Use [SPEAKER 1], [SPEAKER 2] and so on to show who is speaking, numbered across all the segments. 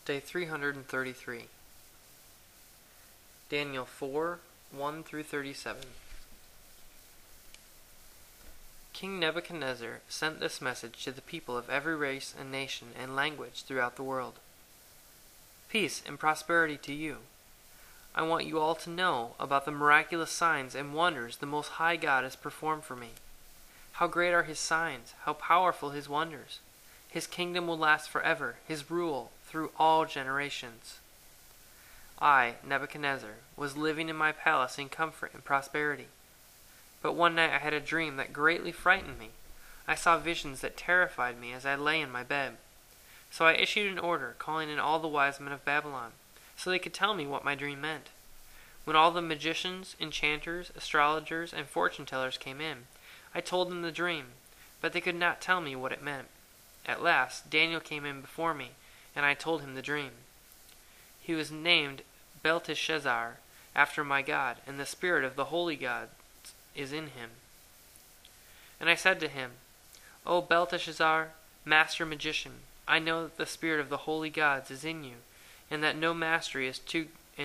[SPEAKER 1] Day 333. Daniel 4, 1 through 37. King Nebuchadnezzar sent this message to the people of every race and nation and language throughout the world. Peace and prosperity to you. I want you all to know about the miraculous signs and wonders the Most High God has performed for me. How great are His signs, how powerful His wonders. His kingdom will last forever, His rule through all generations. I, Nebuchadnezzar, was living in my palace in comfort and prosperity. But one night I had a dream that greatly frightened me. I saw visions that terrified me as I lay in my bed. So I issued an order calling in all the wise men of Babylon, so they could tell me what my dream meant. When all the magicians, enchanters, astrologers, and fortune-tellers came in, I told them the dream, but they could not tell me what it meant. At last, Daniel came in before me, and I told him the dream. He was named Belteshazzar, after my God, and the spirit of the holy God is in him. And I said to him, O Belteshazzar, master magician, I know that the spirit of the holy gods is in you, and that no mystery is too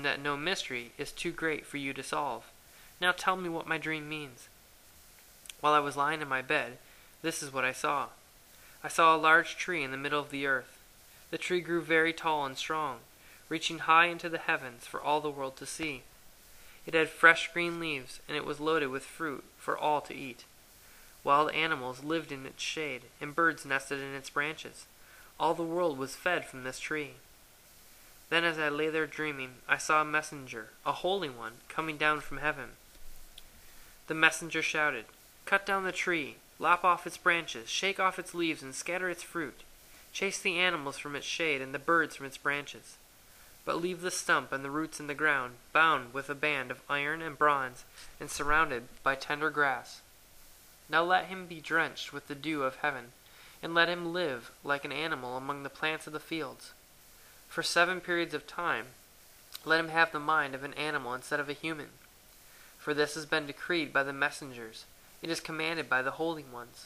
[SPEAKER 1] great for you to solve. Now tell me what my dream means. While I was lying in my bed, this is what I saw. I saw a large tree in the middle of the earth. The tree grew very tall and strong, reaching high into the heavens for all the world to see. It had fresh green leaves, and it was loaded with fruit for all to eat. Wild animals lived in its shade, and birds nested in its branches. All the world was fed from this tree. Then as I lay there dreaming, I saw a messenger, a holy one, coming down from heaven. The messenger shouted, Cut down the tree, lop off its branches, shake off its leaves, and scatter its fruit. Chase the animals from its shade and the birds from its branches. But leave the stump and the roots in the ground, bound with a band of iron and bronze, and surrounded by tender grass. Now let him be drenched with the dew of heaven, and let him live like an animal among the plants of the fields. For 7 periods of time, let him have the mind of an animal instead of a human. For this has been decreed by the messengers. It is commanded by the holy ones.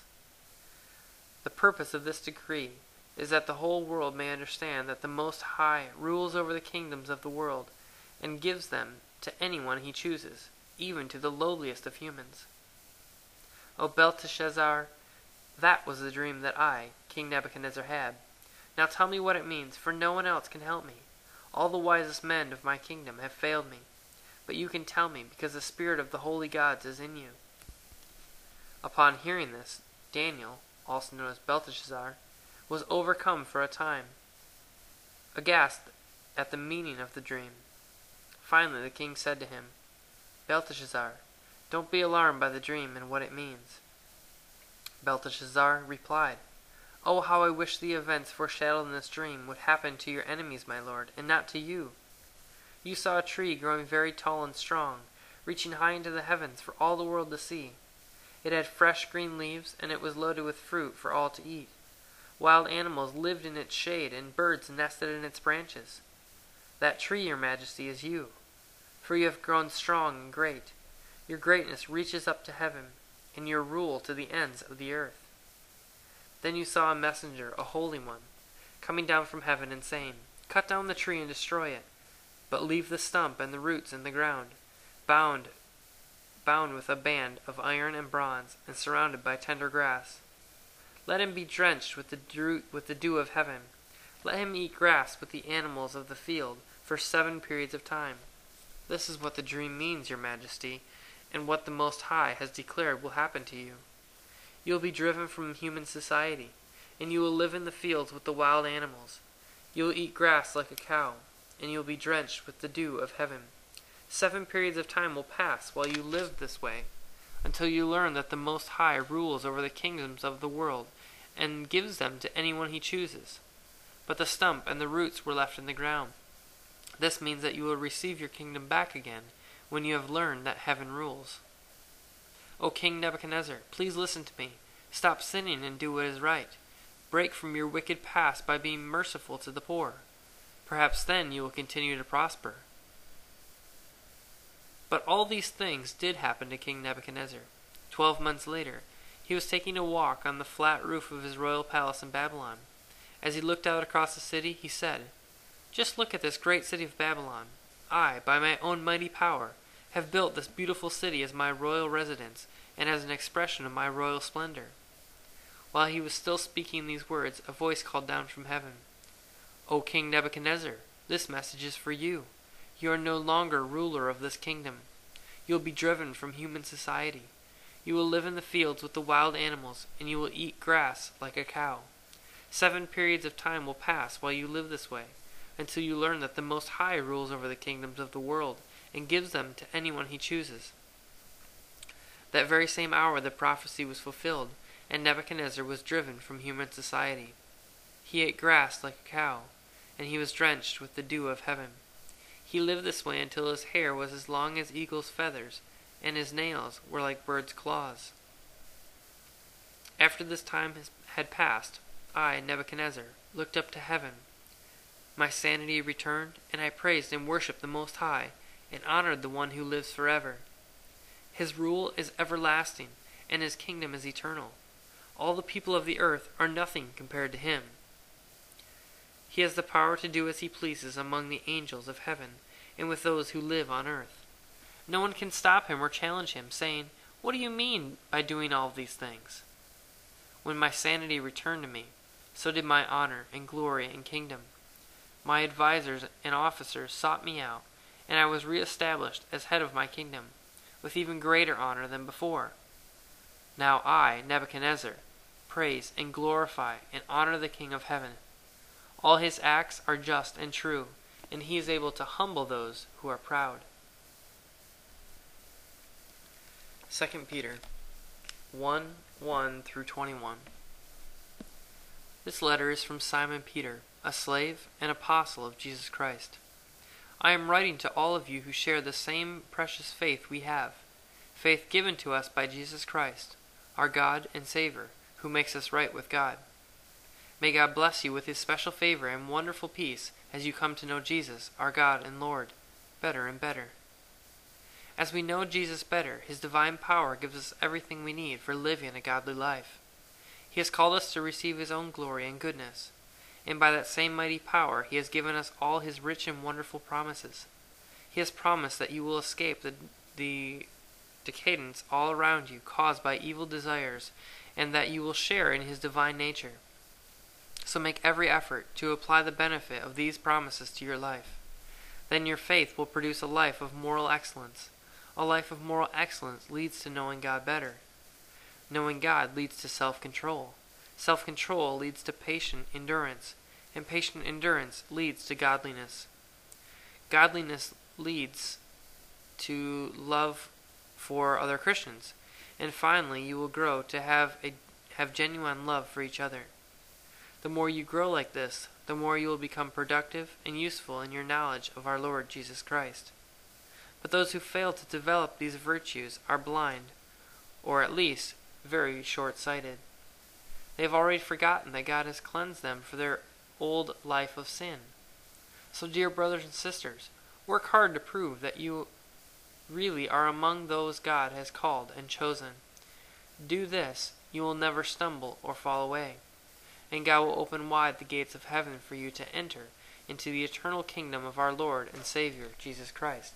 [SPEAKER 1] The purpose of this decree is that the whole world may understand that the Most High rules over the kingdoms of the world and gives them to anyone He chooses, even to the lowliest of humans. O Belteshazzar, that was the dream that I, King Nebuchadnezzar, had. Now tell me what it means, for no one else can help me. All the wisest men of my kingdom have failed me, but you can tell me because the spirit of the holy gods is in you. Upon hearing this, Daniel, also known as Belteshazzar, was overcome for a time, aghast at the meaning of the dream. Finally the king said to him, Belteshazzar, don't be alarmed by the dream and what it means. Belteshazzar replied, Oh, how I wish the events foreshadowed in this dream would happen to your enemies, my lord, and not to you. You saw a tree growing very tall and strong, reaching high into the heavens for all the world to see. It had fresh green leaves, and it was loaded with fruit for all to eat. Wild animals lived in its shade, and birds nested in its branches. That tree, your majesty, is you, for you have grown strong and great. Your greatness reaches up to heaven, and your rule to the ends of the earth. Then you saw a messenger, a holy one, coming down from heaven and saying, Cut down the tree and destroy it, but leave the stump and the roots in the ground, bound with a band of iron and bronze, and surrounded by tender grass. Let him be drenched with the dew of heaven. Let him eat grass with the animals of the field for 7 periods of time. This is what the dream means, your majesty, and what the Most High has declared will happen to you. You will be driven from human society, and you will live in the fields with the wild animals. You will eat grass like a cow, and you will be drenched with the dew of heaven. 7 periods of time will pass while you live this way, until you learn that the Most High rules over the kingdoms of the world and gives them to anyone He chooses. But the stump and the roots were left in the ground. This means that you will receive your kingdom back again when you have learned that heaven rules. O King Nebuchadnezzar, please listen to me. Stop sinning and do what is right. Break from your wicked past by being merciful to the poor. Perhaps then you will continue to prosper. But all these things did happen to King Nebuchadnezzar. 12 months later, he was taking a walk on the flat roof of his royal palace in Babylon. As he looked out across the city, he said, Just look at this great city of Babylon. I, by my own mighty power, have built this beautiful city as my royal residence and as an expression of my royal splendor." While he was still speaking these words, a voice called down from heaven, "O King Nebuchadnezzar, this message is for you. You are no longer ruler of this kingdom. You will be driven from human society. You will live in the fields with the wild animals, and you will eat grass like a cow. 7 periods of time will pass while you live this way, until you learn that the Most High rules over the kingdoms of the world and gives them to anyone he chooses." That very same hour the prophecy was fulfilled, and Nebuchadnezzar was driven from human society. He ate grass like a cow, and he was drenched with the dew of heaven. He lived this way until his hair was as long as eagle's feathers, and his nails were like birds' claws. After this time had passed, I, Nebuchadnezzar, looked up to heaven. My sanity returned, and I praised and worshipped the Most High, and honored the one who lives forever. His rule is everlasting, and his kingdom is eternal. All the people of the earth are nothing compared to him. He has the power to do as he pleases among the angels of heaven and with those who live on earth. No one can stop him or challenge him, saying, "What do you mean by doing all these things?" When my sanity returned to me, so did my honor and glory and kingdom. My advisors and officers sought me out, and I was re-established as head of my kingdom, with even greater honor than before. Now I, Nebuchadnezzar, praise and glorify and honor the King of heaven. All his acts are just and true, and he is able to humble those who are proud. 2 Peter 1:1-21. This letter is from Simon Peter, a slave and apostle of Jesus Christ. I am writing to all of you who share the same precious faith we have, faith given to us by Jesus Christ, our God and Savior, who makes us right with God. May God bless you with his special favor and wonderful peace as you come to know Jesus, our God and Lord, better and better. As we know Jesus better, his divine power gives us everything we need for living a godly life. He has called us to receive his own glory and goodness, and by that same mighty power he has given us all his rich and wonderful promises. He has promised that you will escape the decadence all around you caused by evil desires, and that you will share in his divine nature. So make every effort to apply the benefit of these promises to your life. Then your faith will produce a life of moral excellence. A life of moral excellence leads to knowing God better. Knowing God leads to self-control. Self-control leads to patient endurance, and patient endurance leads to godliness. Godliness leads to love for other Christians, and finally you will grow to have genuine love for each other. The more you grow like this, the more you will become productive and useful in your knowledge of our Lord Jesus Christ. But those who fail to develop these virtues are blind, or at least very short-sighted. They have already forgotten that God has cleansed them for their old life of sin. So, dear brothers and sisters, work hard to prove that you really are among those God has called and chosen. Do this, you will never stumble or fall away, and God will open wide the gates of heaven for you to enter into the eternal kingdom of our Lord and Savior, Jesus Christ.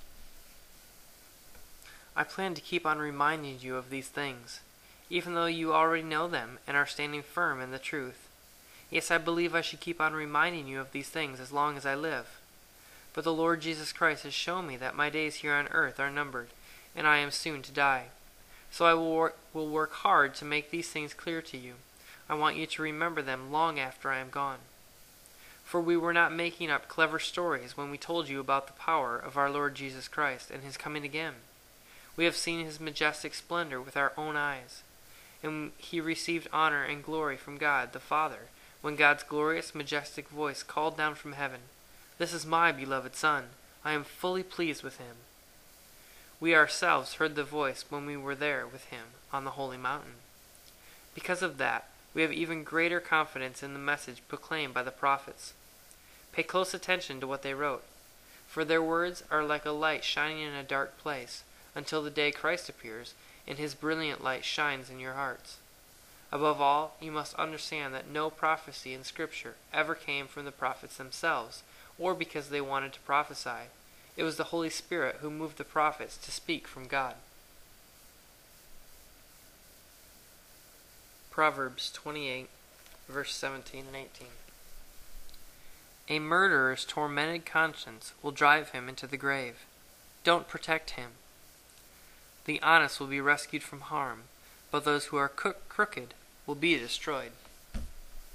[SPEAKER 1] I plan to keep on reminding you of these things, even though you already know them and are standing firm in the truth. Yes, I believe I should keep on reminding you of these things as long as I live. But the Lord Jesus Christ has shown me that my days here on earth are numbered, and I am soon to die. So I will work hard to make these things clear to you. I want you to remember them long after I am gone. For we were not making up clever stories when we told you about the power of our Lord Jesus Christ and his coming again. We have seen his majestic splendor with our own eyes, and he received honor and glory from God the Father when God's glorious, majestic voice called down from heaven, "This is my beloved Son. I am fully pleased with him." We ourselves heard the voice when we were there with him on the holy mountain. Because of that, we have even greater confidence in the message proclaimed by the prophets. Pay close attention to what they wrote, for their words are like a light shining in a dark place, until the day Christ appears, and his brilliant light shines in your hearts. Above all, you must understand that no prophecy in Scripture ever came from the prophets themselves, or because they wanted to prophesy. It was the Holy Spirit who moved the prophets to speak from God. Proverbs 28, verse 17 and 18. A murderer's tormented conscience will drive him into the grave. Don't protect him. The honest will be rescued from harm, but those who are crooked will be destroyed.